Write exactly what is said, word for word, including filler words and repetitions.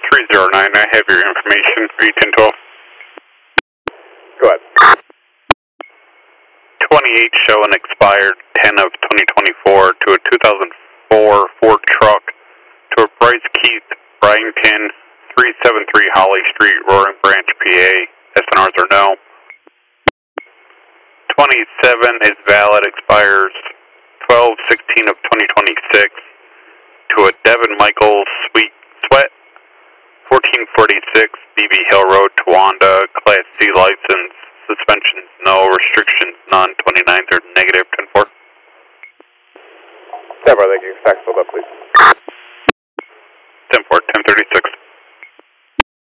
three zero nine, I have your information for E ten twelve. Go ahead. twenty-eight showing expired ten of twenty twenty-four to a two thousand four Ford truck to a Bryce Keith Bryington, three seventy-three Holly Street, Roaring Branch, P A. S N Rs are no. twenty-seven is valid, expires twelve sixteen of twenty twenty-six to a Devin Michaels Sweet Sweat, fourteen forty-six B B Hill Road, Towanda, Class C license, suspensions no, restrictions none, twenty-ninth are negative, ten four. ten four, thank you. Fax filled up, please.